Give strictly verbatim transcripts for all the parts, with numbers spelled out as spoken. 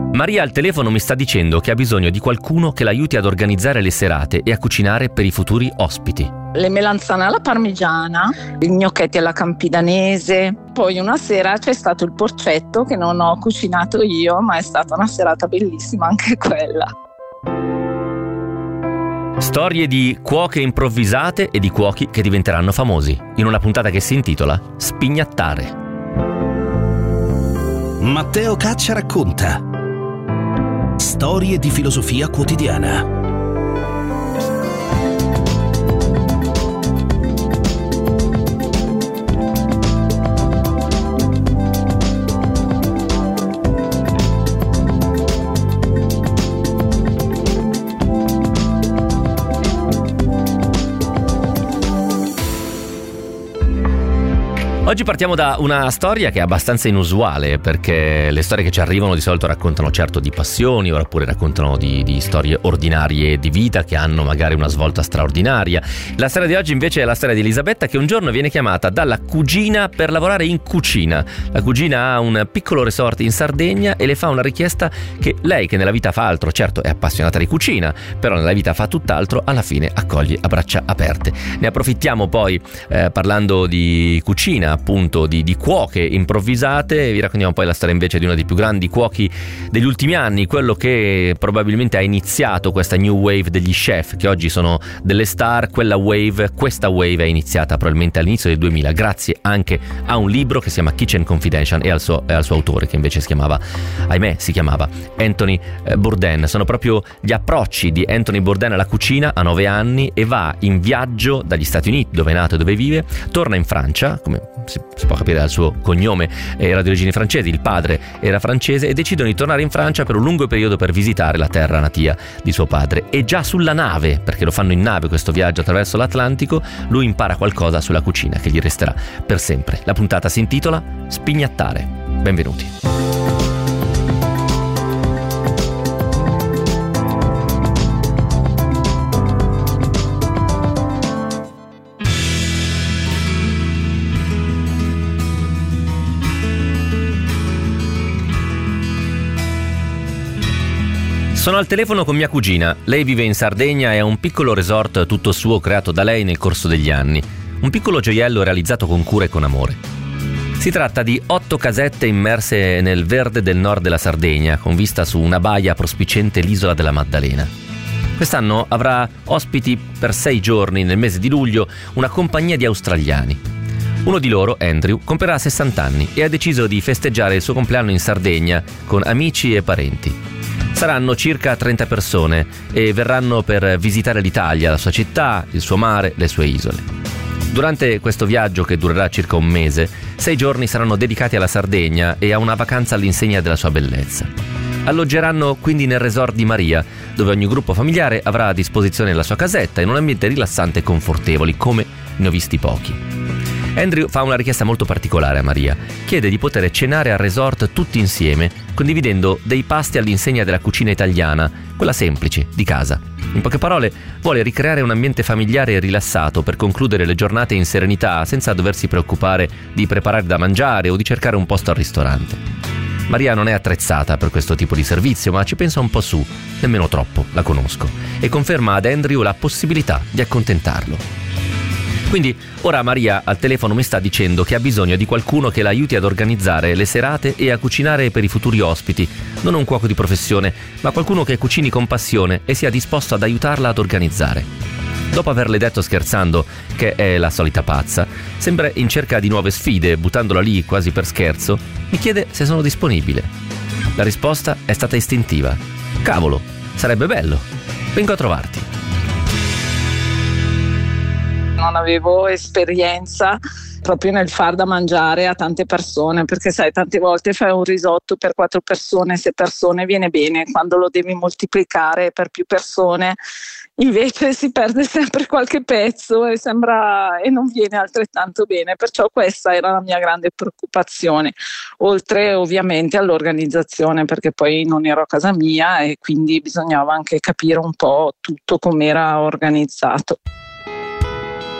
Maria al telefono mi sta dicendo che ha bisogno di qualcuno che l'aiuti ad organizzare le serate e a cucinare per i futuri ospiti. Le melanzane alla parmigiana, i gnocchetti alla campidanese. Poi una sera c'è stato il porcetto che non ho cucinato io, ma è stata una serata bellissima anche quella. Storie di cuoche improvvisate e di cuochi che diventeranno famosi, in una puntata che si intitola Spignattare. Matteo Caccia racconta storie di filosofia quotidiana. Oggi partiamo da una storia che è abbastanza inusuale, perché le storie che ci arrivano di solito raccontano certo di passioni, oppure raccontano di, di storie ordinarie di vita che hanno magari una svolta straordinaria. La storia di oggi invece è la storia di Elisabetta, che un giorno viene chiamata dalla cugina per lavorare in cucina. La cugina ha un piccolo resort in Sardegna e le fa una richiesta che lei, che nella vita fa altro, certo è appassionata di cucina, però nella vita fa tutt'altro, alla fine accoglie a braccia aperte. Ne approfittiamo poi eh, parlando di cucina, appunto di, di cuoche improvvisate. Vi raccontiamo poi la storia invece di uno dei più grandi cuochi degli ultimi anni, quello che probabilmente ha iniziato questa new wave degli chef che oggi sono delle star. Quella wave, questa wave è iniziata probabilmente all'inizio del duemila grazie anche a un libro che si chiama Kitchen Confidential e al suo, e al suo autore, che invece si chiamava, ahimè si chiamava Anthony Bourdain. Sono proprio gli approcci di Anthony Bourdain alla cucina a nove anni, e va in viaggio dagli Stati Uniti, dove è nato e dove vive, torna in Francia, come si, si può capire dal suo cognome, era di origini francesi, il padre era francese, e decidono di tornare in Francia per un lungo periodo per visitare la terra natia di suo padre. E già sulla nave, perché lo fanno in nave questo viaggio attraverso l'Atlantico, lui impara qualcosa sulla cucina che gli resterà per sempre. La puntata si intitola Spignattare. Benvenuti. Sono al telefono con mia cugina. Lei vive in Sardegna e ha un piccolo resort tutto suo creato da lei nel corso degli anni. Un piccolo gioiello realizzato con cura e con amore. Si tratta di otto casette immerse nel verde del nord della Sardegna, con vista su una baia prospiciente l'isola della Maddalena. Quest'anno avrà ospiti per sei giorni nel mese di luglio una compagnia di australiani. Uno di loro, Andrew, compierà sessanta anni e ha deciso di festeggiare il suo compleanno in Sardegna con amici e parenti. Saranno circa trenta persone e verranno per visitare l'Italia, la sua città, il suo mare, le sue isole. Durante questo viaggio, che durerà circa un mese, sei giorni saranno dedicati alla Sardegna e a una vacanza all'insegna della sua bellezza. Alloggeranno quindi nel resort di Maria, dove ogni gruppo familiare avrà a disposizione la sua casetta in un ambiente rilassante e confortevoli, come ne ho visti pochi. Andrew fa una richiesta molto particolare a Maria. Chiede di poter cenare al resort tutti insieme, condividendo dei pasti all'insegna della cucina italiana, quella semplice, di casa. In poche parole, vuole ricreare un ambiente familiare e rilassato per concludere le giornate in serenità, senza doversi preoccupare di preparare da mangiare o di cercare un posto al ristorante. Maria non è attrezzata per questo tipo di servizio, ma ci pensa un po' su, nemmeno troppo, la conosco, e conferma ad Andrew la possibilità di accontentarlo. Quindi ora Maria al telefono mi sta dicendo che ha bisogno di qualcuno che la aiuti ad organizzare le serate e a cucinare per i futuri ospiti. Non un cuoco di professione, ma qualcuno che cucini con passione e sia disposto ad aiutarla ad organizzare. Dopo averle detto scherzando che è la solita pazza, sembra in cerca di nuove sfide, buttandola lì quasi per scherzo, mi chiede se sono disponibile. La risposta è stata istintiva. Cavolo, sarebbe bello. Vengo a trovarti. Non avevo esperienza proprio nel far da mangiare a tante persone, perché sai, tante volte fai un risotto per quattro persone, sei persone, viene bene. Quando lo devi moltiplicare per più persone invece si perde sempre qualche pezzo e sembra e non viene altrettanto bene. Perciò questa era la mia grande preoccupazione, oltre ovviamente all'organizzazione, perché poi non ero a casa mia e quindi bisognava anche capire un po' tutto com'era organizzato.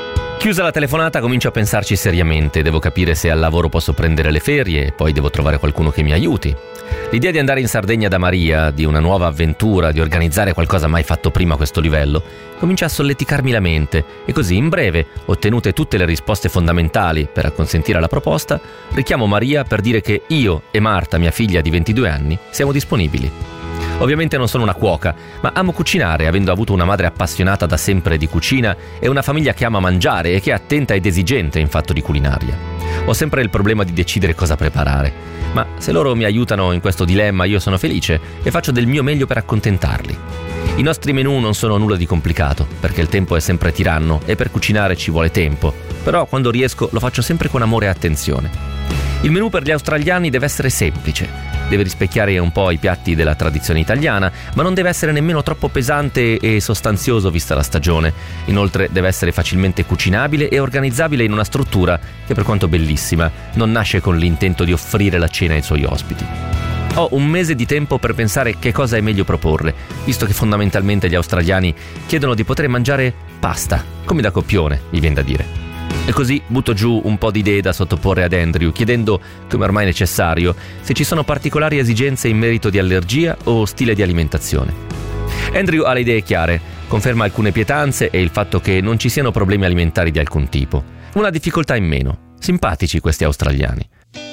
Chiusa la telefonata comincio a pensarci seriamente, devo capire se al lavoro posso prendere le ferie, poi devo trovare qualcuno che mi aiuti. L'idea di andare in Sardegna da Maria, di una nuova avventura, di organizzare qualcosa mai fatto prima a questo livello, comincia a solleticarmi la mente e così in breve, ottenute tutte le risposte fondamentali per acconsentire alla proposta, richiamo Maria per dire che io e Marta, mia figlia di ventidue anni, siamo disponibili. Ovviamente non sono una cuoca, ma amo cucinare, avendo avuto una madre appassionata da sempre di cucina e una famiglia che ama mangiare e che è attenta ed esigente in fatto di culinaria. Ho sempre il problema di decidere cosa preparare, ma se loro mi aiutano in questo dilemma io sono felice e faccio del mio meglio per accontentarli. I nostri menù non sono nulla di complicato, perché il tempo è sempre tiranno e per cucinare ci vuole tempo, però quando riesco lo faccio sempre con amore e attenzione. Il menù per gli australiani deve essere semplice. Deve rispecchiare un po' i piatti della tradizione italiana, ma non deve essere nemmeno troppo pesante e sostanzioso vista la stagione. Inoltre deve essere facilmente cucinabile e organizzabile in una struttura che, per quanto bellissima, non nasce con l'intento di offrire la cena ai suoi ospiti. Ho un mese di tempo per pensare che cosa è meglio proporre, visto che fondamentalmente gli australiani chiedono di poter mangiare pasta, come da copione, mi viene da dire. E così butto giù un po' di idee da sottoporre ad Andrew, chiedendo, come ormai necessario, se ci sono particolari esigenze in merito di allergia o stile di alimentazione. Andrew ha le idee chiare, conferma alcune pietanze e il fatto che non ci siano problemi alimentari di alcun tipo. Una difficoltà in meno. Simpatici questi australiani.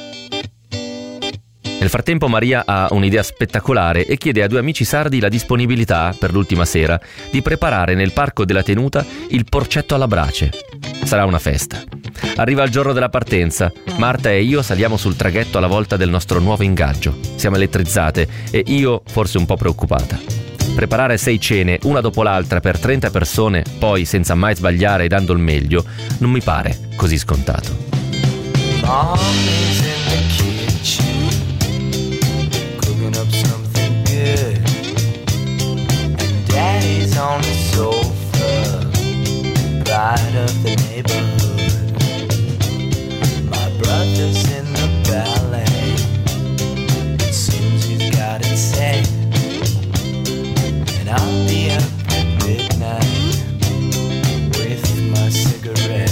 Nel frattempo Maria ha un'idea spettacolare e chiede a due amici sardi la disponibilità, per l'ultima sera, di preparare nel Parco della Tenuta il porcetto alla brace. Sarà una festa. Arriva il giorno della partenza. Marta e io saliamo sul traghetto alla volta del nostro nuovo ingaggio. Siamo elettrizzate e io forse un po' preoccupata. Preparare sei cene, una dopo l'altra, per trenta persone, poi senza mai sbagliare e dando il meglio, non mi pare così scontato. Mom is in the kitchen, cooking up something good, and Daddy's on the sofa, pride of the neighborhood. My brother's in the ballet, it seems he's got it set, and I'll be up at midnight with my cigarette.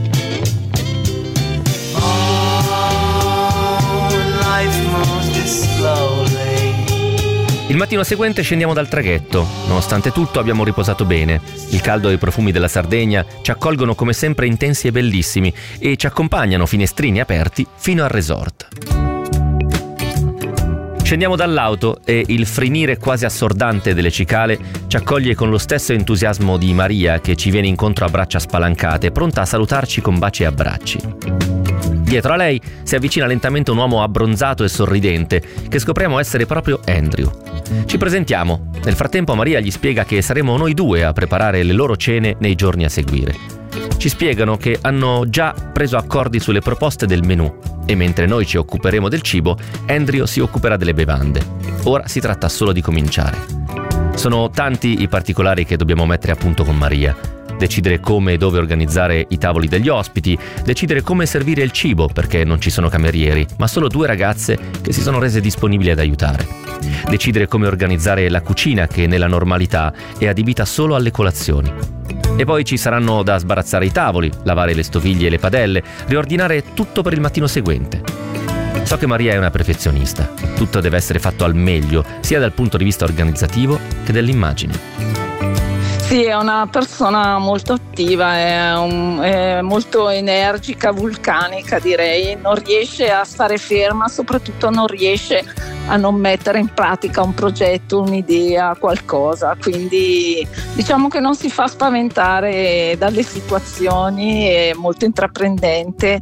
Il mattino seguente scendiamo dal traghetto. Nonostante tutto abbiamo riposato bene. Il caldo e i profumi della Sardegna ci accolgono come sempre intensi e bellissimi e ci accompagnano finestrini aperti fino al resort. Scendiamo dall'auto e il frinire quasi assordante delle cicale ci accoglie con lo stesso entusiasmo di Maria, che ci viene incontro a braccia spalancate, pronta a salutarci con baci e abbracci. Dietro a lei si avvicina lentamente un uomo abbronzato e sorridente, che scopriamo essere proprio Andrew. Ci presentiamo. Nel frattempo Maria gli spiega che saremo noi due a preparare le loro cene nei giorni a seguire. Ci spiegano che hanno già preso accordi sulle proposte del menù e mentre noi ci occuperemo del cibo, Andrew si occuperà delle bevande. Ora si tratta solo di cominciare. Sono tanti i particolari che dobbiamo mettere a punto con Maria. Decidere come e dove organizzare i tavoli degli ospiti, decidere come servire il cibo perché non ci sono camerieri, ma solo due ragazze che si sono rese disponibili ad aiutare. Decidere come organizzare la cucina che nella normalità è adibita solo alle colazioni. E poi ci saranno da sbarazzare i tavoli, lavare le stoviglie e le padelle, riordinare tutto per il mattino seguente. So che Maria è una perfezionista. Tutto deve essere fatto al meglio, sia dal punto di vista organizzativo che dell'immagine. Sì, è una persona molto attiva, è, un, è molto energica, vulcanica direi, non riesce a stare ferma, soprattutto non riesce a non mettere in pratica un progetto, un'idea, qualcosa, quindi diciamo che non si fa spaventare dalle situazioni, è molto intraprendente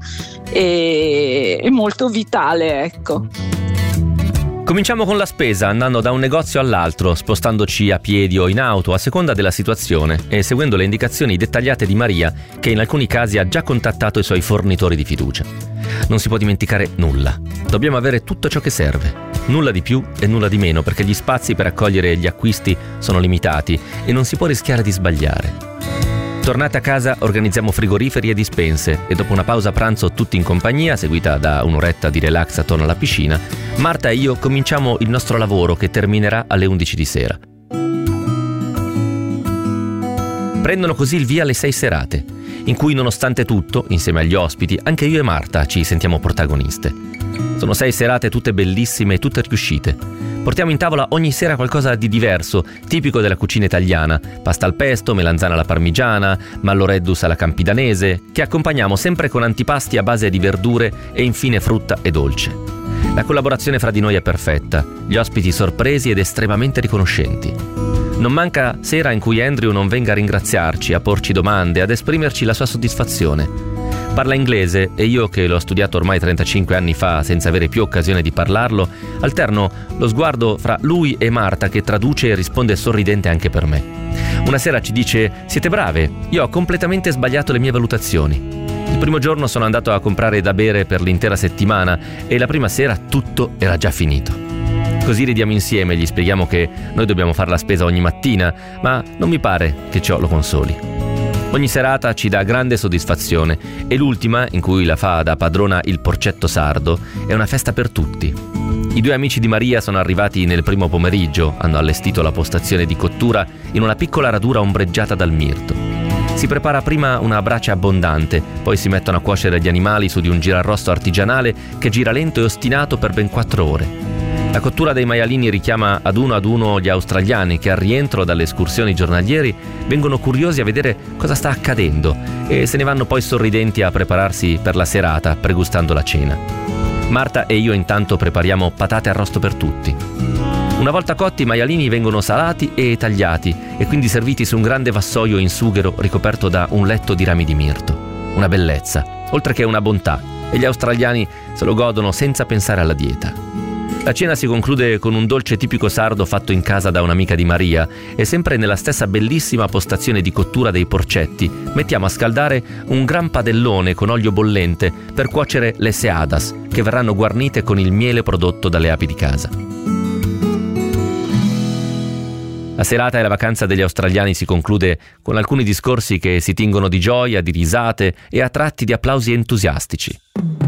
e, e molto vitale, ecco. Cominciamo con la spesa, andando da un negozio all'altro, spostandoci a piedi o in auto a seconda della situazione e seguendo le indicazioni dettagliate di Maria, che in alcuni casi ha già contattato i suoi fornitori di fiducia. Non si può dimenticare nulla. Dobbiamo avere tutto ciò che serve. Nulla di più e nulla di meno, perché gli spazi per accogliere gli acquisti sono limitati e non si può rischiare di sbagliare. Tornate a casa organizziamo frigoriferi e dispense e dopo una pausa pranzo tutti in compagnia, seguita da un'oretta di relax attorno alla piscina, Marta e io cominciamo il nostro lavoro che terminerà alle undici di sera. Prendono così il via le sei serate. in cui nonostante tutto, insieme agli ospiti, anche io e Marta ci sentiamo protagoniste. Sono sei serate tutte bellissime e tutte riuscite. Portiamo in tavola ogni sera qualcosa di diverso, tipico della cucina italiana: pasta al pesto, melanzana alla parmigiana, malloreddus alla campidanese, che accompagniamo sempre con antipasti a base di verdure e infine frutta e dolce. La collaborazione fra di noi è perfetta, gli ospiti sorpresi ed estremamente riconoscenti. Non manca sera in cui Andrew non venga a ringraziarci, a porci domande, ad esprimerci la sua soddisfazione. Parla inglese e io, che l'ho studiato ormai trentacinque anni fa senza avere più occasione di parlarlo, alterno lo sguardo fra lui e Marta, che traduce e risponde sorridente anche per me. Una sera ci dice: siete brave, io ho completamente sbagliato le mie valutazioni. Il primo giorno sono andato a comprare da bere per l'intera settimana e la prima sera tutto era già finito. Così ridiamo insieme e gli spieghiamo che noi dobbiamo fare la spesa ogni mattina, ma non mi pare che ciò lo consoli. Ogni serata ci dà grande soddisfazione e l'ultima, in cui la fa da padrona il porcetto sardo, è una festa per tutti. I due amici di Maria sono arrivati nel primo pomeriggio, hanno allestito la postazione di cottura in una piccola radura ombreggiata dal mirto. Si prepara prima una brace abbondante, poi si mettono a cuocere gli animali su di un girarrosto artigianale che gira lento e ostinato per ben quattro ore. La cottura dei maialini richiama ad uno ad uno gli australiani che al rientro dalle escursioni giornalieri vengono curiosi a vedere cosa sta accadendo e se ne vanno poi sorridenti a prepararsi per la serata, pregustando la cena. Marta e io intanto prepariamo patate arrosto per tutti. Una volta cotti, i maialini vengono salati e tagliati e quindi serviti su un grande vassoio in sughero ricoperto da un letto di rami di mirto. Una bellezza, oltre che una bontà, e gli australiani se lo godono senza pensare alla dieta. La cena si conclude con un dolce tipico sardo fatto in casa da un'amica di Maria e sempre nella stessa bellissima postazione di cottura dei porcetti mettiamo a scaldare un gran padellone con olio bollente per cuocere le seadas, che verranno guarnite con il miele prodotto dalle api di casa. La serata e la vacanza degli australiani si conclude con alcuni discorsi che si tingono di gioia, di risate e a tratti di applausi entusiastici.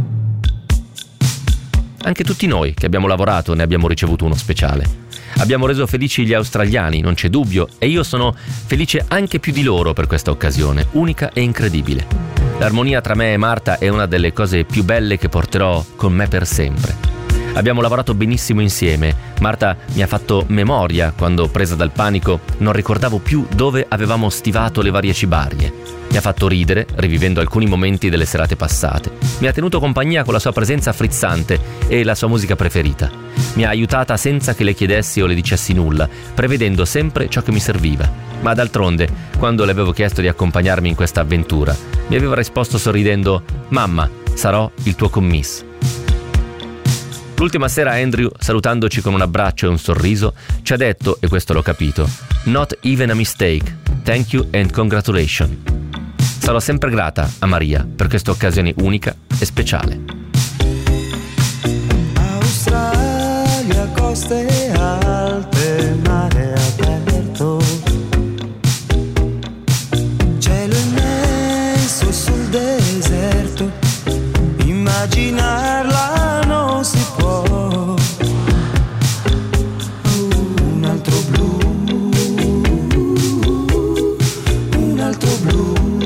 Anche tutti noi che abbiamo lavorato ne abbiamo ricevuto uno speciale. Abbiamo reso felici gli australiani, non c'è dubbio, e io sono felice anche più di loro per questa occasione, unica e incredibile. L'armonia tra me e Marta è una delle cose più belle che porterò con me per sempre. Abbiamo lavorato benissimo insieme. Marta mi ha fatto memoria quando, presa dal panico, non ricordavo più dove avevamo stivato le varie cibarie. Mi ha fatto ridere, rivivendo alcuni momenti delle serate passate. Mi ha tenuto compagnia con la sua presenza frizzante e la sua musica preferita. Mi ha aiutata senza che le chiedessi o le dicessi nulla, prevedendo sempre ciò che mi serviva. Ma d'altronde, quando le avevo chiesto di accompagnarmi in questa avventura, mi aveva risposto sorridendo: «Mamma, sarò il tuo commiss». L'ultima sera Andrew, salutandoci con un abbraccio e un sorriso, ci ha detto, e questo l'ho capito: «Not even a mistake. Thank you and congratulations». Sarò sempre grata a Maria per questa occasione unica e speciale. Australia, coste alte, mare aperto, cielo immenso sul deserto, immaginarla non si può. Un altro blu, un altro blu.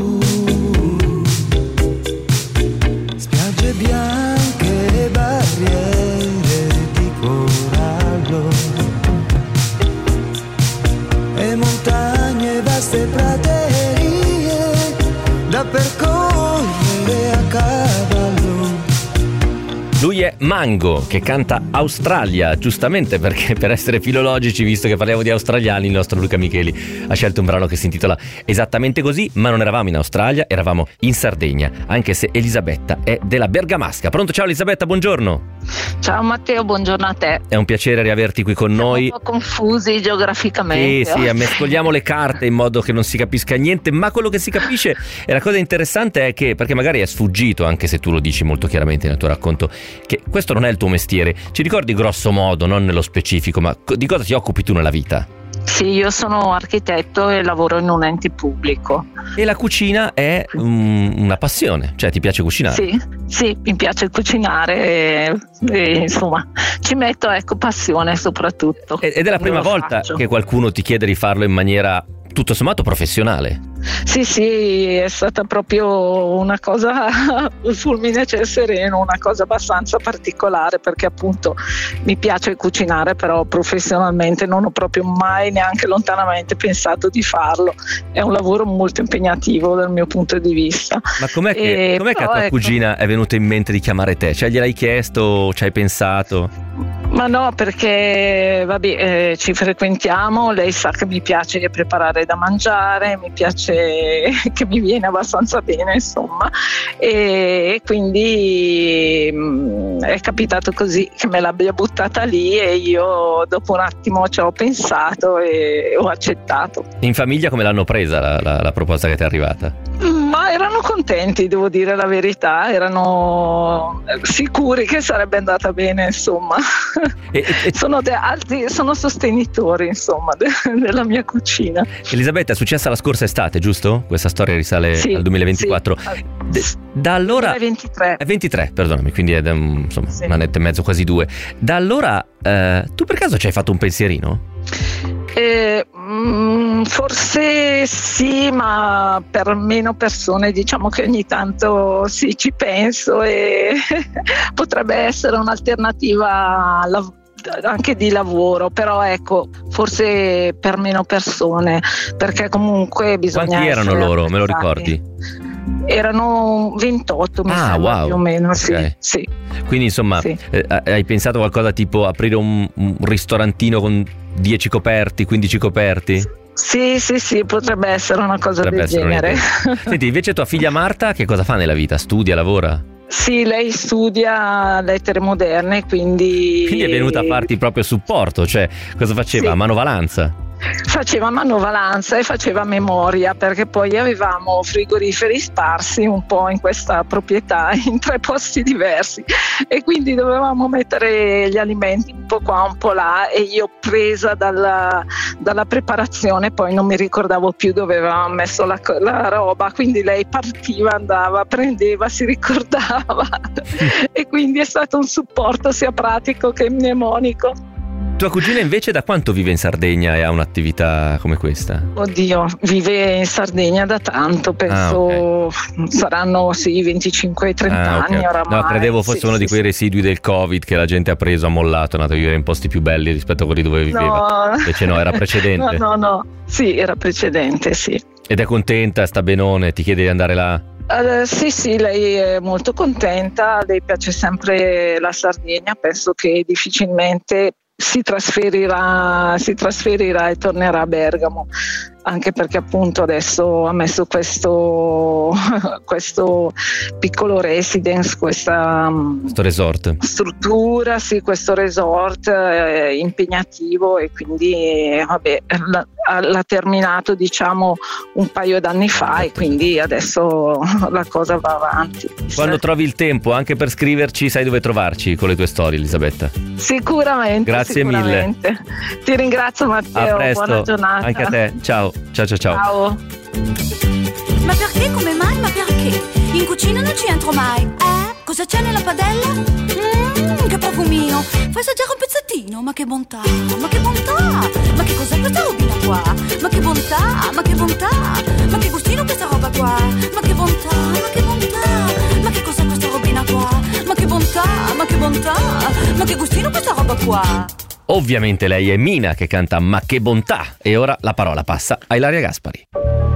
Bianche barriere di corallo e montagne, vaste praterie da percorrere a cavallo. Lui è Mango, che canta Australia, giustamente, perché per essere filologici, visto che parliamo di australiani, il nostro Luca Micheli ha scelto un brano che si intitola esattamente così, ma non eravamo in Australia, eravamo in Sardegna, anche se Elisabetta è della Bergamasca. Pronto? Ciao Elisabetta, buongiorno. Ciao Matteo, buongiorno a te. È un piacere riaverti qui con Siamo noi. un po' confusi geograficamente. Sì, sì, mescoliamo le carte in modo che non si capisca niente, ma quello che si capisce, e la cosa interessante è che, perché magari è sfuggito, anche se tu lo dici molto chiaramente nel tuo racconto, che questo non è il tuo mestiere. Ci ricordi grosso modo, non nello specifico, ma di cosa ti occupi tu nella vita? Sì, io sono architetto e lavoro in un ente pubblico. E la cucina è um, una passione, cioè ti piace cucinare? Sì, sì, mi piace cucinare e, e insomma ci metto, ecco, passione soprattutto. Ed è la prima volta faccio. che qualcuno ti chiede di farlo in maniera tutto sommato professionale. Sì, sì, è stata proprio una cosa, un fulmine a ciel sereno, una cosa abbastanza particolare, perché appunto mi piace cucinare, però professionalmente non ho proprio mai neanche lontanamente pensato di farlo. È un lavoro molto impegnativo dal mio punto di vista. Ma com'è che, E com'è che a però, tua ecco, cugina è venuto in mente di chiamare te? Cioè gliel'hai chiesto, ci hai pensato? Ma no, perché vabbè, eh, ci frequentiamo, lei sa che mi piace preparare da mangiare, mi piace che mi viene abbastanza bene, insomma, e quindi mh, è capitato così che me l'abbia buttata lì e io dopo un attimo ci ho pensato e ho accettato. In famiglia come l'hanno presa la, la, la proposta che ti è arrivata? Ma erano contenti, devo dire la verità, erano sicuri che sarebbe andata bene, insomma. E, e, sono, de- altri, sono sostenitori, insomma, de- della mia cucina. Elisabetta, è successa la scorsa estate, giusto? Questa storia risale Sì, al duemilaventiquattro. sì. D- da allora duemilaventitré. È ventitré, perdonami, quindi è um, insomma Sì. un annetto e mezzo, quasi due. Da allora eh, tu per caso ci hai fatto un pensierino? Eh, mm, forse sì, ma per meno persone, diciamo che ogni tanto sì, ci penso e potrebbe essere un'alternativa alla- anche di lavoro, però ecco, forse per meno persone, perché comunque bisogna Quanti erano essere loro, me lo attrezzati. ricordi? Erano ventotto, mi Ah, sembra, wow. più o meno, sì, Ok. sì. Quindi insomma Sì. eh, hai pensato a qualcosa tipo aprire un, un ristorantino con dieci coperti, quindici coperti? Sì, sì, sì, potrebbe essere una cosa Potrebbe del essere genere. un'idea. Senti, invece tua figlia Marta che cosa fa nella vita? Studia, lavora? Sì, lei studia lettere moderne, quindi... Quindi è venuta a farti proprio supporto, cioè cosa faceva? Sì. Manovalanza? Faceva manovalanza e faceva memoria, perché poi avevamo frigoriferi sparsi un po' in questa proprietà, in tre posti diversi, e quindi dovevamo mettere gli alimenti un po' qua, un po' là, e io presa dalla, dalla preparazione poi non mi ricordavo più dove avevamo messo la, la roba, quindi lei partiva, andava, prendeva, si ricordava e quindi è stato un supporto sia pratico che mnemonico. Tua cugina invece da quanto vive in Sardegna e ha un'attività come questa? Oddio, vive in Sardegna da tanto, penso Ah, saranno sì venticinque trenta Ah, ok. anni oramai. No, credevo fosse sì, uno sì, di quei sì. residui del Covid che la gente ha preso, ha mollato, è andato a vivere in posti più belli rispetto a quelli dove viveva. No. Invece no, era precedente. No, no, no, sì, era precedente, sì. Ed è contenta, sta benone, ti chiede di andare là? Uh, sì, sì, lei è molto contenta, lei piace sempre la Sardegna, penso che difficilmente si trasferirà, si trasferirà e tornerà a Bergamo, anche perché appunto adesso ha messo questo, questo piccolo residence, questa Questo resort. struttura, sì, questo resort è impegnativo e quindi eh, vabbè, l'ha, l'ha terminato diciamo un paio d'anni fa e quindi adesso la cosa va avanti. Quando trovi il tempo anche per scriverci, sai dove trovarci con le tue storie, Elisabetta. Sicuramente. Grazie sicuramente. mille. Ti ringrazio Matteo, A presto, buona giornata. anche a te. Ciao, ciao, ciao, ciao. Ciao. Ma perché, come mai, ma perché? In cucina non ci entro mai. Eh? Cosa c'è nella padella? Mmm, che profumino. Fai assaggiare un pezzettino, ma che bontà, ma che bontà. Ma che cos'è questa robina qua? Ma che bontà, ma che bontà. Ma che gustino questa roba qua? Ma che bontà, ma che bontà. Ma che cos'è questa robina qua? Ma che bontà, ma che bontà. Ma che gustino questa roba qua? Ovviamente lei è Mina che canta Ma che bontà. E ora la parola passa a Ilaria Gaspari.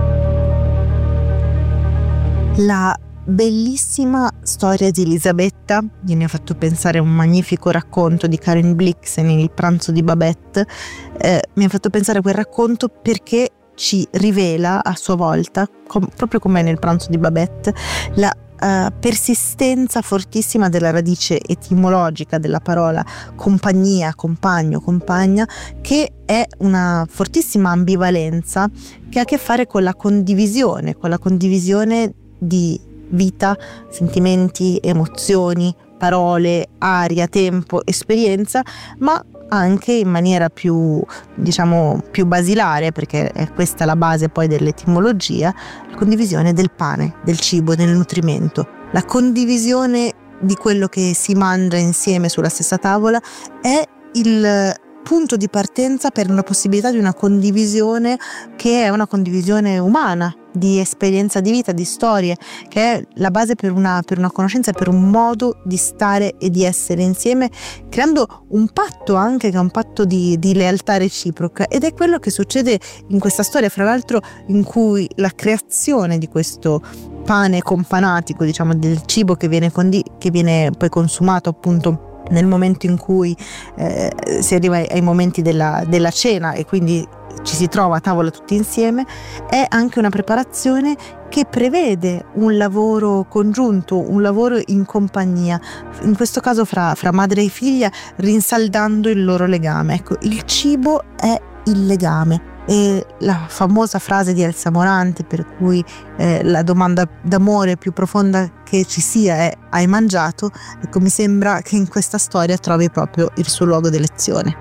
La bellissima storia di Elisabetta, gli ne ha fatto pensare un magnifico racconto di Karen Blixen, Il pranzo di Babette, eh, mi ha fatto pensare a quel racconto perché ci rivela a sua volta, com- proprio come nel pranzo di Babette, la Uh, persistenza fortissima della radice etimologica della parola compagnia, compagno, compagna, che è una fortissima ambivalenza che ha a che fare con la condivisione, con la condivisione di vita, sentimenti, emozioni, parole, aria, tempo, esperienza, ma anche in maniera più, diciamo, più basilare, perché è questa la base poi dell'etimologia, la condivisione del pane, del cibo, del nutrimento. La condivisione di quello che si mangia insieme sulla stessa tavola è il punto di partenza per la possibilità di una condivisione che è una condivisione umana, di esperienza di vita, di storie, che è la base per una, per una conoscenza, per un modo di stare e di essere insieme, creando un patto anche che è un patto di, di lealtà reciproca. Ed è quello che succede in questa storia, fra l'altro, in cui la creazione di questo pane companatico, diciamo, del cibo che viene, condi- che viene poi consumato appunto nel momento in cui eh, si arriva ai, ai momenti della, della cena e quindi ci si trova a tavola tutti insieme, è anche una preparazione che prevede un lavoro congiunto, un lavoro in compagnia, in questo caso fra, fra madre e figlia, rinsaldando il loro legame. Ecco, il cibo è il legame. E la famosa frase di Elsa Morante, per cui eh, la domanda d'amore più profonda che ci sia è: hai mangiato? Ecco, mi sembra che in questa storia trovi proprio il suo luogo d'elezione.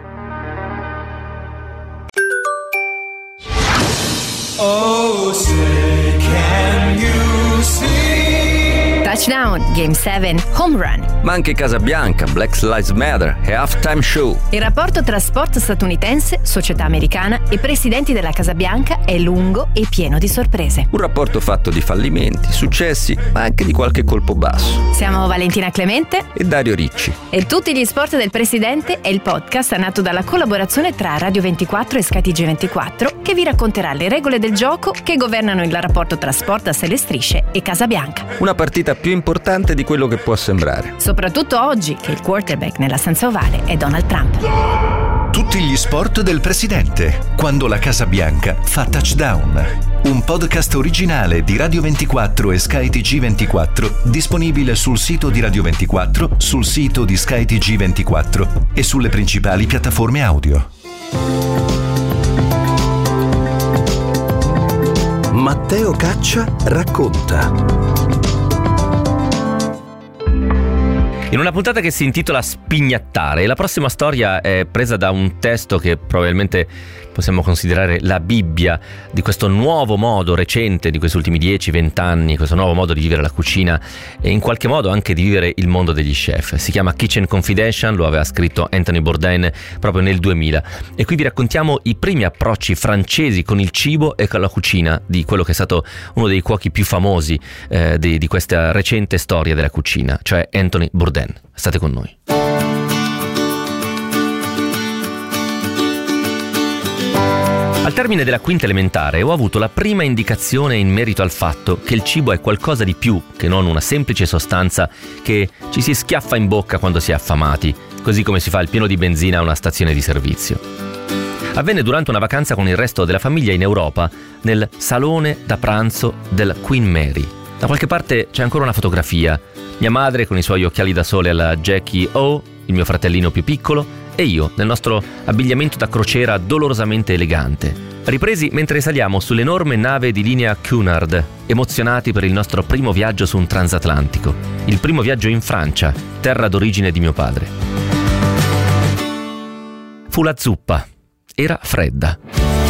Oh, say can you see? Touchdown, Game sette, Home Run. Ma anche Casabianca, Black Lives Matter e Halftime Show. Il rapporto tra sport statunitense, società americana e presidenti della Casa Bianca è lungo e pieno di sorprese. Un rapporto fatto di fallimenti, successi, ma anche di qualche colpo basso. Siamo Valentina Clemente e Dario Ricci. E Tutti gli sport del presidente è il podcast nato dalla collaborazione tra Radio ventiquattro e Sky T G ventiquattro, che vi racconterà le regole del gioco che governano il rapporto tra sport a stelle strisce e Casa Bianca. Una partita più importante di quello che può sembrare. Soprattutto oggi che il quarterback nella stanza ovale è Donald Trump. Tutti gli sport del presidente, quando la Casa Bianca fa touchdown. Un podcast originale di Radio ventiquattro e Sky T G ventiquattro, disponibile sul sito di Radio ventiquattro, sul sito di Sky T G ventiquattro e sulle principali piattaforme audio. Matteo Caccia racconta. In una puntata che si intitola Spignattare, la prossima storia è presa da un testo che probabilmente possiamo considerare la Bibbia di questo nuovo modo recente di questi ultimi dieci venti anni, questo nuovo modo di vivere la cucina e in qualche modo anche di vivere il mondo degli chef. Si chiama Kitchen Confidential, lo aveva scritto Anthony Bourdain proprio nel duemila, e qui vi raccontiamo i primi approcci francesi con il cibo e con la cucina di quello che è stato uno dei cuochi più famosi eh, di, di questa recente storia della cucina, cioè Anthony Bourdain. State con noi. Al termine della quinta elementare ho avuto la prima indicazione in merito al fatto che il cibo è qualcosa di più che non una semplice sostanza che ci si schiaffa in bocca quando si è affamati, così come si fa il pieno di benzina a una stazione di servizio. Avvenne durante una vacanza con il resto della famiglia in Europa, nel salone da pranzo del Queen Mary. Da qualche parte c'è ancora una fotografia. Mia madre con i suoi occhiali da sole alla Jackie O, il mio fratellino più piccolo e io nel nostro abbigliamento da crociera dolorosamente elegante, ripresi mentre saliamo sull'enorme nave di linea Cunard, emozionati per il nostro primo viaggio su un transatlantico, il primo viaggio in Francia, terra d'origine di mio padre. Fu la zuppa. Era fredda.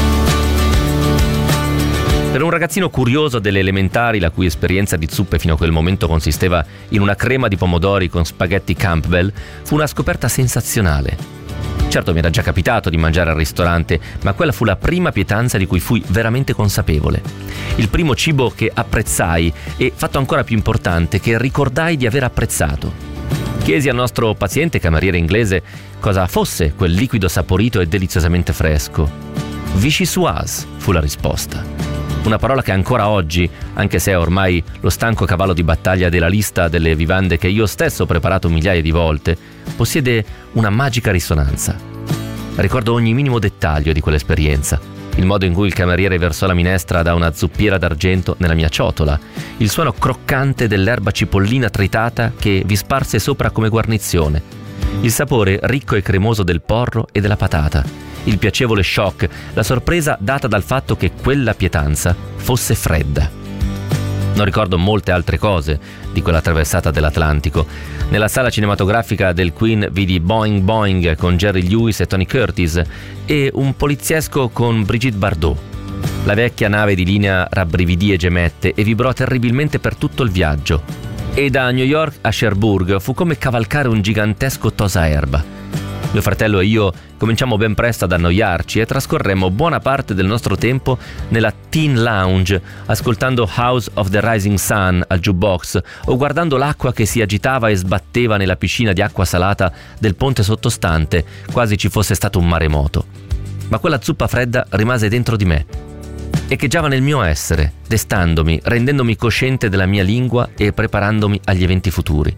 Per un ragazzino curioso delle elementari, la cui esperienza di zuppe fino a quel momento consisteva in una crema di pomodori con spaghetti Campbell, fu una scoperta sensazionale. Certo, mi era già capitato di mangiare al ristorante, ma quella fu la prima pietanza di cui fui veramente consapevole. Il primo cibo che apprezzai e, fatto ancora più importante, che ricordai di aver apprezzato. Chiesi al nostro paziente cameriere inglese cosa fosse quel liquido saporito e deliziosamente fresco. Vichyssoise fu la risposta. Una parola che ancora oggi, anche se è ormai lo stanco cavallo di battaglia della lista delle vivande che io stesso ho preparato migliaia di volte, possiede una magica risonanza. Ricordo ogni minimo dettaglio di quell'esperienza, il modo in cui il cameriere versò la minestra da una zuppiera d'argento nella mia ciotola, il suono croccante dell'erba cipollina tritata che vi sparse sopra come guarnizione, il sapore ricco e cremoso del porro e della patata, il piacevole shock, la sorpresa data dal fatto che quella pietanza fosse fredda. Non ricordo molte altre cose di quella traversata dell'Atlantico. Nella sala cinematografica del Queen vidi Boing Boing con Jerry Lewis e Tony Curtis e un poliziesco con Brigitte Bardot. La vecchia nave di linea rabbrividì e gemette e vibrò terribilmente per tutto il viaggio. E da New York a Cherbourg fu come cavalcare un gigantesco tosaerba. Mio fratello e io cominciamo ben presto ad annoiarci e trascorremmo buona parte del nostro tempo nella teen lounge, ascoltando House of the Rising Sun al jukebox o guardando l'acqua che si agitava e sbatteva nella piscina di acqua salata del ponte sottostante, quasi ci fosse stato un maremoto. Ma quella zuppa fredda rimase dentro di me. Echeggiava nel mio essere, destandomi, rendendomi cosciente della mia lingua e preparandomi agli eventi futuri.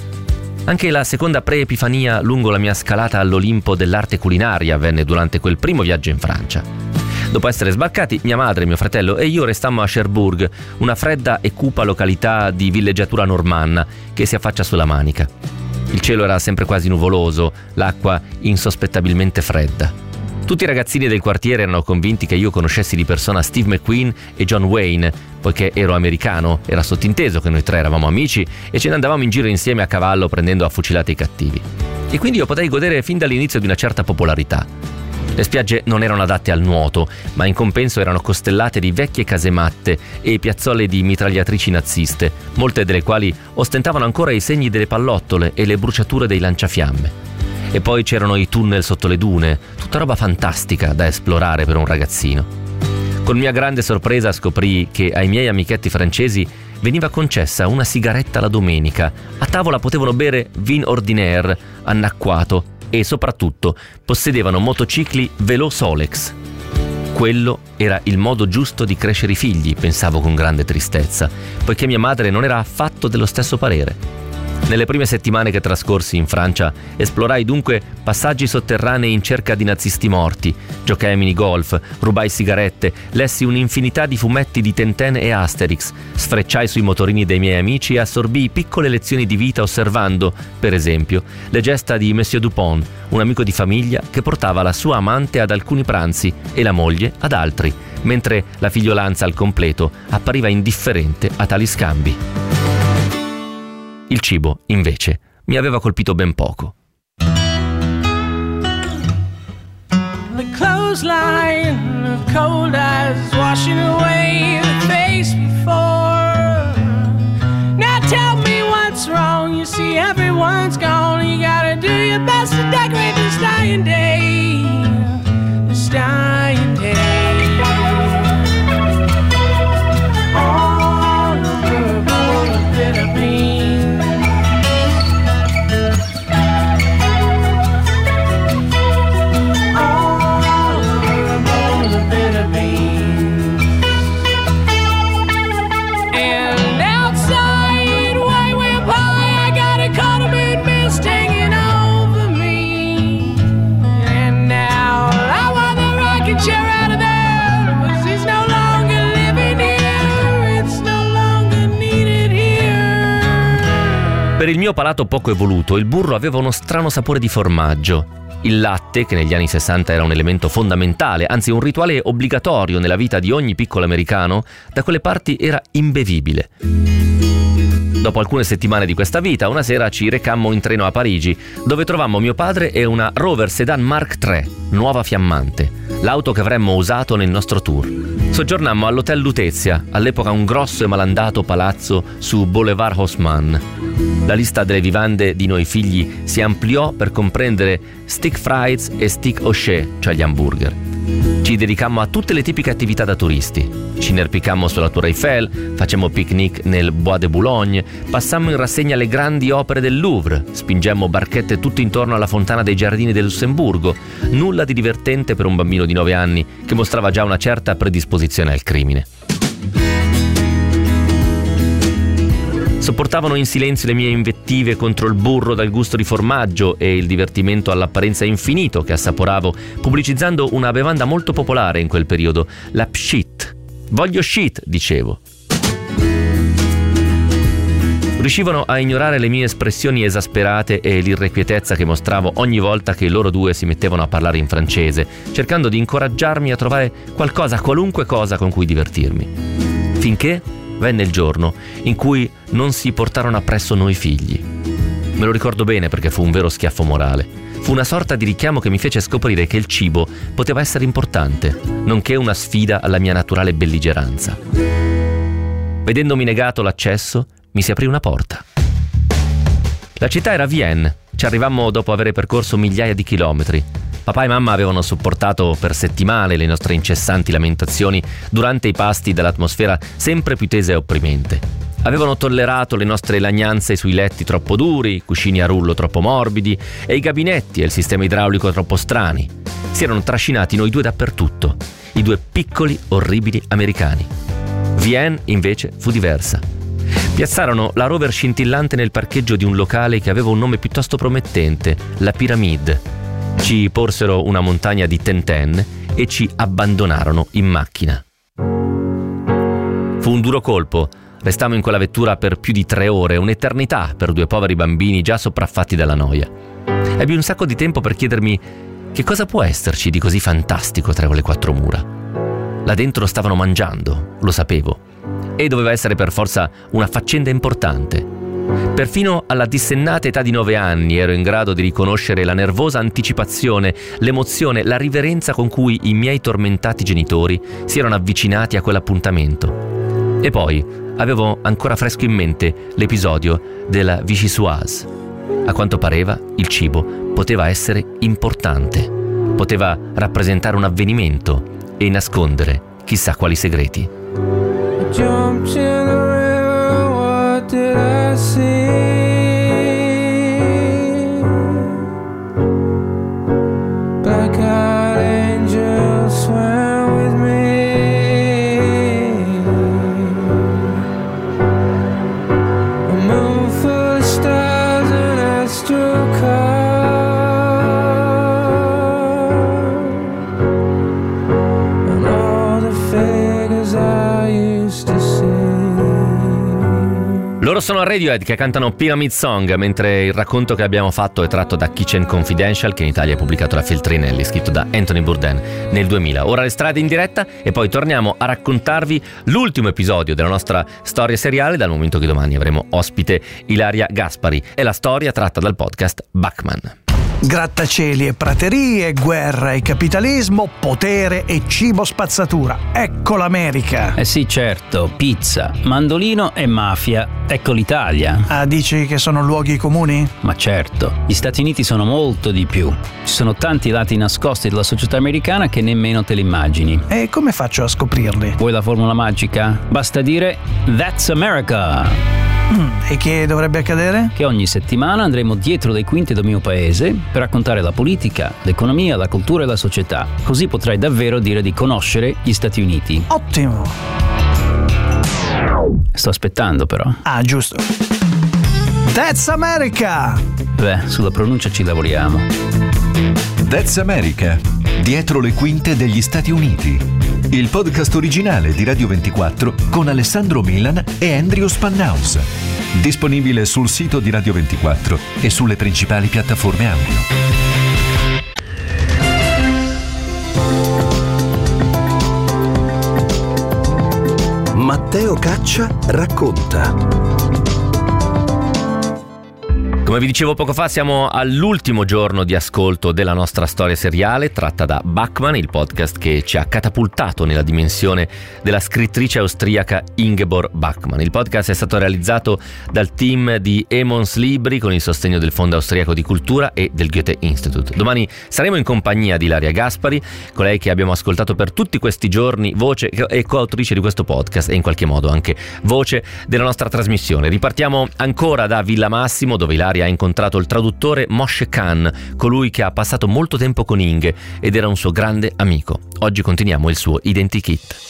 Anche la seconda pre-epifania lungo la mia scalata all'Olimpo dell'arte culinaria avvenne durante quel primo viaggio in Francia. Dopo essere sbarcati, mia madre, mio fratello e io restammo a Cherbourg, una fredda e cupa località di villeggiatura normanna che si affaccia sulla Manica. Il cielo era sempre quasi nuvoloso, l'acqua insospettabilmente fredda. Tutti i ragazzini del quartiere erano convinti che io conoscessi di persona Steve McQueen e John Wayne, poiché ero americano, era sottinteso che noi tre eravamo amici e ce ne andavamo in giro insieme a cavallo prendendo a fucilate i cattivi. E quindi io potei godere fin dall'inizio di una certa popolarità. Le spiagge non erano adatte al nuoto, ma in compenso erano costellate di vecchie casematte e piazzole di mitragliatrici naziste, molte delle quali ostentavano ancora i segni delle pallottole e le bruciature dei lanciafiamme. E poi c'erano i tunnel sotto le dune, tutta roba fantastica da esplorare per un ragazzino. Con mia grande sorpresa scoprii che ai miei amichetti francesi veniva concessa una sigaretta la domenica, a tavola potevano bere vin ordinaire, annacquato e soprattutto possedevano motocicli Vélo Solex. Quello era il modo giusto di crescere i figli, pensavo con grande tristezza, poiché mia madre non era affatto dello stesso parere. Nelle prime settimane che trascorsi in Francia esplorai dunque passaggi sotterranei in cerca di nazisti morti, giocai a minigolf, rubai sigarette, lessi un'infinità di fumetti di Tintin e Asterix, sfrecciai sui motorini dei miei amici e assorbii piccole lezioni di vita osservando, per esempio, le gesta di Monsieur Dupont, un amico di famiglia che portava la sua amante ad alcuni pranzi e la moglie ad altri, mentre la figliolanza al completo appariva indifferente a tali scambi. Il cibo, invece, mi aveva colpito ben poco. The clothesline of cold eyes washing away the face before. Now tell me what's wrong. You see everyone's gone. You gotta do your best to decorate this dying day. This dying day. All over a bowl of bitter beans. Per il mio palato poco evoluto, il burro aveva uno strano sapore di formaggio. Il latte, che negli anni sessanta era un elemento fondamentale, anzi un rituale obbligatorio nella vita di ogni piccolo americano, da quelle parti era imbevibile. Dopo alcune settimane di questa vita, una sera ci recammo in treno a Parigi, dove trovammo mio padre e una Rover Sedan Mark tre, nuova fiammante, l'auto che avremmo usato nel nostro tour. Soggiornammo all'Hotel Lutezia, all'epoca un grosso e malandato palazzo su Boulevard Haussmann. La lista delle vivande di noi figli si ampliò per comprendere stick fries e stick hochet, cioè gli hamburger. Ci dedicammo a tutte le tipiche attività da turisti. Ci inerpicammo sulla Tour Eiffel, facemmo picnic nel Bois de Boulogne, passammo in rassegna le grandi opere del Louvre, spingemmo barchette tutto intorno alla fontana dei giardini del Lussemburgo. Nulla di divertente per un bambino di nove anni che mostrava già una certa predisposizione al crimine. Sopportavano in silenzio le mie invettive contro il burro dal gusto di formaggio e il divertimento all'apparenza infinito che assaporavo, pubblicizzando una bevanda molto popolare in quel periodo, la pshit. Voglio shit, dicevo. Riuscivano a ignorare le mie espressioni esasperate e l'irrequietezza che mostravo ogni volta che loro due si mettevano a parlare in francese, cercando di incoraggiarmi a trovare qualcosa, qualunque cosa con cui divertirmi. Finché venne il giorno in cui non si portarono appresso noi figli. Me lo ricordo bene perché fu un vero schiaffo morale. Fu una sorta di richiamo che mi fece scoprire che il cibo poteva essere importante, nonché una sfida alla mia naturale belligeranza. Vedendomi negato l'accesso, mi si aprì una porta. La città era Vienne, Ci arrivammo dopo aver percorso migliaia di chilometri. Papà e mamma avevano sopportato per settimane le nostre incessanti lamentazioni durante i pasti dall'atmosfera sempre più tesa e opprimente. Avevano tollerato le nostre lagnanze sui letti troppo duri, i cuscini a rullo troppo morbidi e i gabinetti e il sistema idraulico troppo strani. Si erano trascinati noi due dappertutto, i due piccoli, orribili americani. Vienne, invece, fu diversa. Piazzarono la rover scintillante nel parcheggio di un locale che aveva un nome piuttosto promettente, la Pyramide. Ci porsero una montagna di ten-ten e ci abbandonarono in macchina. Fu un duro colpo. Restammo in quella vettura per più di tre ore, un'eternità per due poveri bambini già sopraffatti dalla noia. Ebbi un sacco di tempo per chiedermi che cosa può esserci di così fantastico tra quelle quattro mura. Là dentro stavano mangiando, lo sapevo, e doveva essere per forza una faccenda importante. Perfino alla dissennata età di nove anni ero in grado di riconoscere la nervosa anticipazione, l'emozione, la riverenza con cui i miei tormentati genitori si erano avvicinati a quell'appuntamento. E poi avevo ancora fresco in mente l'episodio della Vichyssoise. A quanto pareva, il cibo poteva essere importante, poteva rappresentare un avvenimento e nascondere chissà quali segreti. Did I see? Black-eyed angels swam with me. A moon full of stars and astral cars, and all the figures I used to see. Loro sono Radiohead che cantano Pyramid Song, mentre il racconto che abbiamo fatto è tratto da Kitchen Confidential, che in Italia ha pubblicato da Feltrinelli, scritto da Anthony Bourdain nel duemila. Ora le strade in diretta e poi torniamo a raccontarvi l'ultimo episodio della nostra storia seriale, dal momento che domani avremo ospite Ilaria Gaspari. È la storia tratta dal podcast Bachman. Grattacieli e praterie, guerra e capitalismo, potere e cibo spazzatura. Ecco l'America. Eh sì, certo, pizza, mandolino e mafia. Ecco l'Italia. Ah, dici che sono luoghi comuni? Ma certo, gli Stati Uniti sono molto di più. Ci sono tanti lati nascosti della società americana che nemmeno te li immagini. E come faccio a scoprirli? Vuoi la formula magica? Basta dire That's America! Mm, e che dovrebbe accadere? Che ogni settimana andremo dietro le quinte del mio paese per raccontare la politica, l'economia, la cultura e la società. Così potrai davvero dire di conoscere gli Stati Uniti. Ottimo! Sto aspettando però. Ah, giusto. That's America! Beh, sulla pronuncia ci lavoriamo. That's America. Dietro le quinte degli Stati Uniti. Il podcast originale di Radio ventiquattro con Alessandro Milan e Andrew Spannaus. Disponibile sul sito di Radio ventiquattro e sulle principali piattaforme audio. Matteo Caccia racconta. Come vi dicevo poco fa, siamo all'ultimo giorno di ascolto della nostra storia seriale tratta da Bachman, il podcast che ci ha catapultato nella dimensione della scrittrice austriaca Ingeborg Bachmann. Il podcast è stato realizzato dal team di Emons Libri con il sostegno del Fondo Austriaco di Cultura e del Goethe Institut. Domani saremo in compagnia di Ilaria Gaspari, colei che abbiamo ascoltato per tutti questi giorni, voce e coautrice di questo podcast e in qualche modo anche voce della nostra trasmissione. Ripartiamo ancora da Villa Massimo, dove Ilaria ha incontrato il traduttore Moshe Khan, colui che ha passato molto tempo con Inge ed era un suo grande amico. Oggi continuiamo il suo identikit.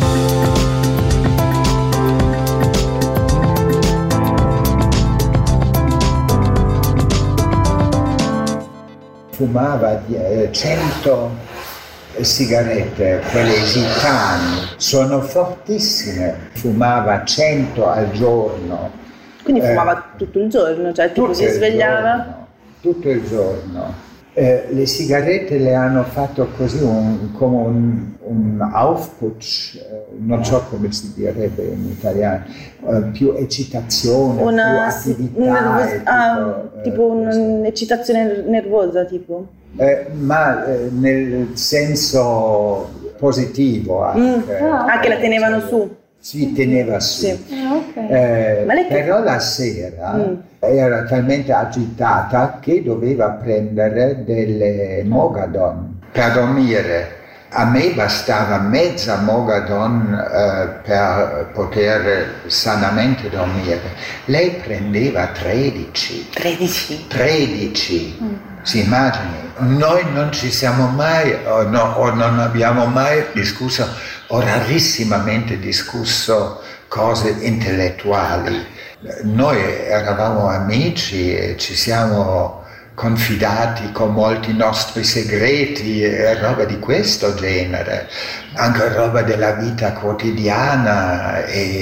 Fumava cento sigarette, quelle gitane, sono fortissime, fumava cento al giorno. Quindi fumava eh, tutto il giorno, cioè tipo si svegliava? Giorno, tutto il giorno. Eh, le sigarette le hanno fatto così, un, come un, un Aufputsch, eh, non so come si direbbe in italiano, eh, più eccitazione, una, più attività. Nervos- tipo, ah, eh, tipo un'eccitazione nervosa, tipo? Eh, ma eh, nel senso positivo anche. Mm. Ah, che la tenevano su. si teneva su. Sì. Ah, okay. eh, Ma lei... Però la sera mm. era talmente agitata che doveva prendere delle Mogadon per dormire. A me bastava mezza Mogadon eh, per poter sanamente dormire. Lei prendeva tredici. tredici? tredici. Mm. Si immagini? Noi non ci siamo mai, o, no, o non abbiamo mai discusso, o rarissimamente discusso cose intellettuali. Noi eravamo amici e ci siamo confidati con molti nostri segreti e roba di questo genere, anche roba della vita quotidiana,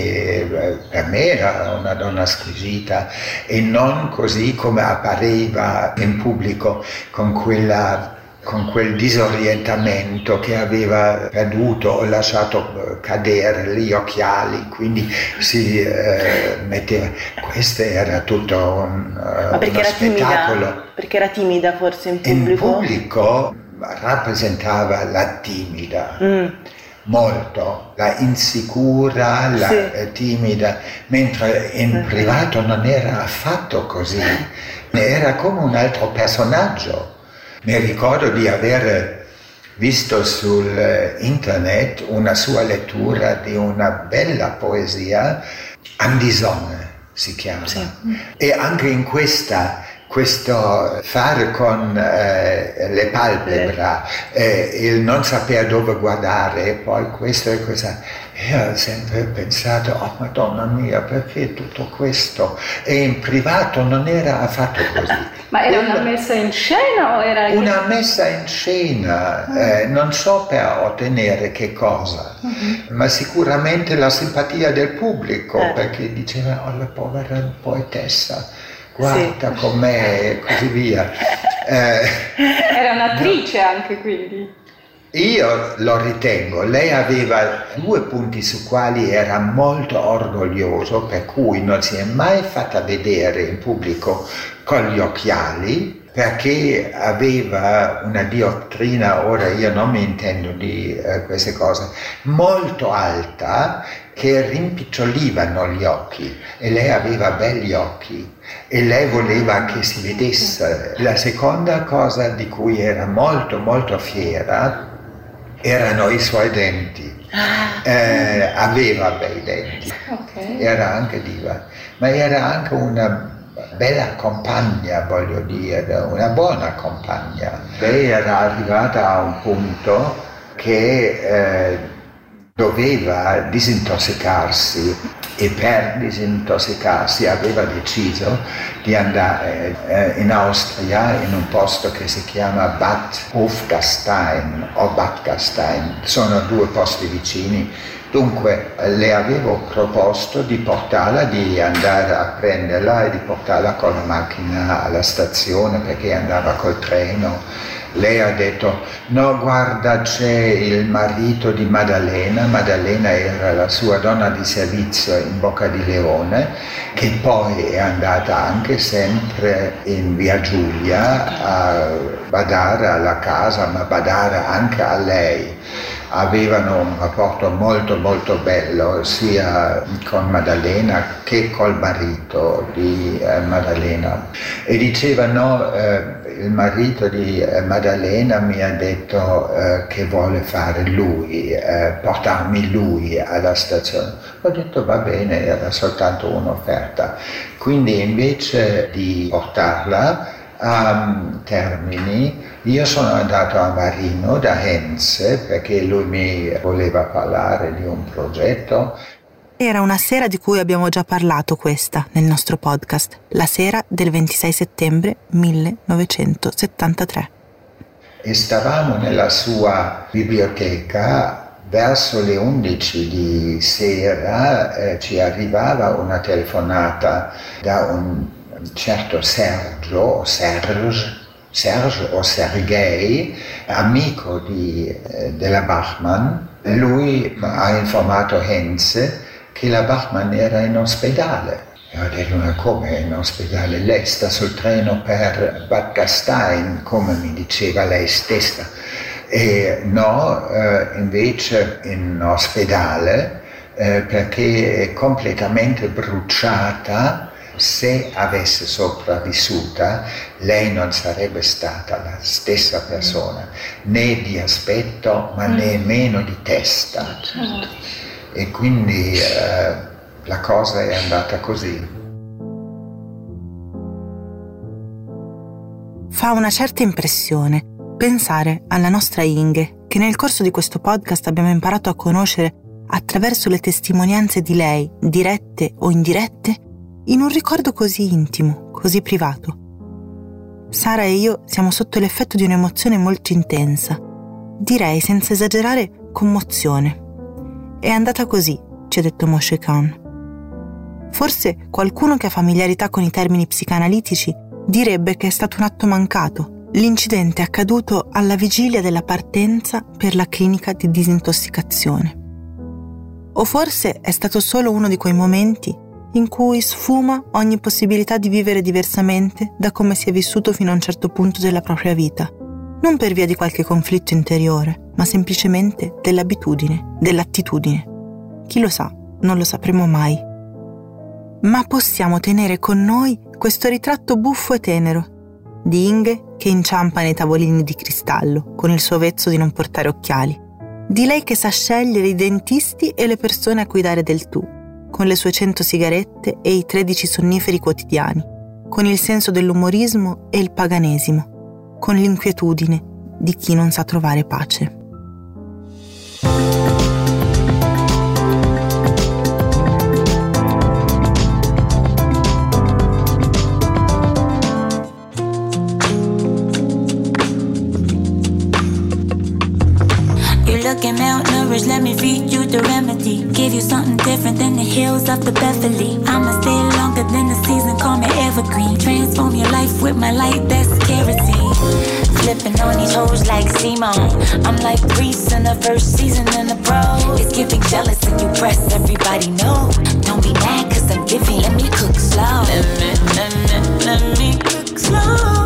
e per me era una donna squisita e non così come appariva in pubblico con quella con quel disorientamento che aveva perduto o lasciato cadere gli occhiali, quindi si eh, metteva. Questo era tutto un, uh, Ma perché uno era spettacolo. Timida? Perché era timida forse in pubblico? In pubblico rappresentava la timida. Mm. Molto, la insicura, la sì. eh, timida, mentre in mm. privato non era affatto così, era come un altro personaggio. Mi ricordo di aver visto sul internet una sua lettura di una bella poesia, Andisone si chiama, sì. E anche in questa, questo fare con eh, le palpebre, eh, il non sapere dove guardare, poi questo e questa. Io ho sempre pensato, oh Madonna mia, perché tutto questo? E in privato non era affatto così. Ma era una, una messa in scena o era... Una messa in scena, uh-huh. eh, non so per ottenere che cosa, uh-huh. ma sicuramente la simpatia del pubblico, uh-huh. perché diceva, oh la povera poetessa, guarda sì. com'è e così via. Eh, era un'attrice no. anche quindi. Io lo ritengo, lei aveva due punti su quali era molto orgoglioso, per cui non si è mai fatta vedere in pubblico con gli occhiali, perché aveva una diottrina, ora io non mi intendo di eh, queste cose, molto alta, che rimpicciolivano gli occhi, e lei aveva begli occhi e lei voleva che si vedesse. La seconda cosa di cui era molto molto fiera erano i suoi denti. Eh, aveva bei denti, okay. Era anche diva, ma era anche una bella compagna, voglio dire, una buona compagna. Lei era arrivata a un punto che eh, doveva disintossicarsi, e per disintossicarsi aveva deciso di andare eh, in Austria in un posto che si chiama Bad Hofgastein o Bad Gastein, sono due posti vicini. Dunque le avevo proposto di portarla, di andare a prenderla e di portarla con la macchina alla stazione perché andava col treno. Lei ha detto, no guarda, c'è il marito di Maddalena, Maddalena era la sua donna di servizio in Bocca di Leone, che poi è andata anche sempre in via Giulia a badare alla casa, ma badare anche a lei. Avevano un rapporto molto molto bello sia con Maddalena che col marito di eh, Maddalena, e dicevano eh, il marito di eh, Maddalena mi ha detto eh, che vuole fare lui, eh, portarmi lui alla stazione. Ho detto va bene, era soltanto un'offerta, quindi invece di portarla a Termini, io sono andato a Marino da Henze perché lui mi voleva parlare di un progetto. Era una sera di cui abbiamo già parlato, questa, nel nostro podcast, la sera del ventisei settembre millenovecentosettantatré. E stavamo nella sua biblioteca, verso le undici di sera eh, ci arrivava una telefonata da un certo Sergio o Serge, Serge o Sergei, amico di, eh, della Bachmann. Lui ha informato Henze che la Bachmann era in ospedale. E ho detto, ma come in ospedale? Lei sta sul treno per Bad Gastein, come mi diceva lei stessa. E no, eh, invece in ospedale eh, perché è completamente bruciata. Se avesse sopravvissuta, lei non sarebbe stata la stessa persona, né di aspetto ma nemmeno di testa. E quindi eh, la cosa è andata così. Fa una certa impressione pensare alla nostra Inge, che nel corso di questo podcast abbiamo imparato a conoscere attraverso le testimonianze di lei, dirette o indirette, in un ricordo così intimo, così privato. Sara e io siamo sotto l'effetto di un'emozione molto intensa, direi senza esagerare commozione. È andata così, ci ha detto Moshe Khan. Forse qualcuno che ha familiarità con i termini psicanalitici direbbe che è stato un atto mancato, l'incidente è accaduto alla vigilia della partenza per la clinica di disintossicazione. O forse è stato solo uno di quei momenti in cui sfuma ogni possibilità di vivere diversamente da come si è vissuto fino a un certo punto della propria vita, non per via di qualche conflitto interiore, ma semplicemente dell'abitudine, dell'attitudine. Chi lo sa, non lo sapremo mai. Ma possiamo tenere con noi questo ritratto buffo e tenero di Inge che inciampa nei tavolini di cristallo con il suo vezzo di non portare occhiali, di lei che sa scegliere i dentisti e le persone a cui dare del tu, con le sue cento sigarette e i tredici sonniferi quotidiani, con il senso dell'umorismo e il paganesimo, con l'inquietudine di chi non sa trovare pace. Looking malnourished, let me feed you the remedy. Give you something different than the hills of the Beverly. I'ma stay longer than the season, call me evergreen. Transform your life with my light, that's kerosene. Flipping on these hoes like Simone. I'm like Reese in the first season in the Pro. It's giving jealous and you press, everybody know. Don't be mad cause I'm giving, let me cook slow. Let me, let me, let me cook slow.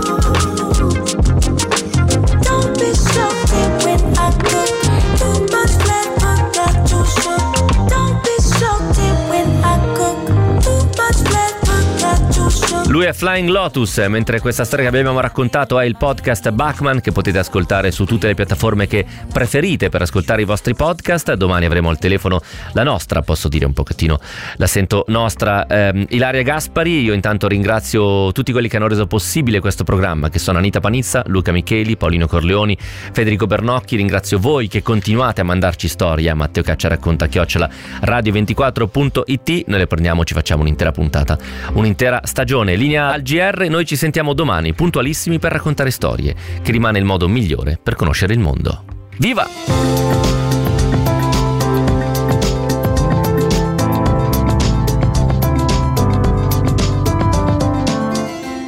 Don't be salty when I cook. Too much flavor, got too shook. Don't be salty when I cook. Too much flavor, got too shook. Lui è Flying Lotus, mentre questa storia che abbiamo raccontato è il podcast Bachman, che potete ascoltare su tutte le piattaforme che preferite per ascoltare i vostri podcast. Domani avremo al telefono la nostra, posso dire un pochettino, la sento nostra, ehm, Ilaria Gaspari. Io intanto ringrazio tutti quelli che hanno reso possibile questo programma, che sono Anita Panizza, Luca Micheli, Paolino Corleoni, Federico Bernocchi. Ringrazio voi che continuate a mandarci storie a Matteo Caccia racconta chiocciola radio ventiquattro punto it. Noi le prendiamo, ci facciamo un'intera puntata, un'intera stagione. Linea al G R, noi ci sentiamo domani puntualissimi per raccontare storie, che rimane il modo migliore per conoscere il mondo. Viva!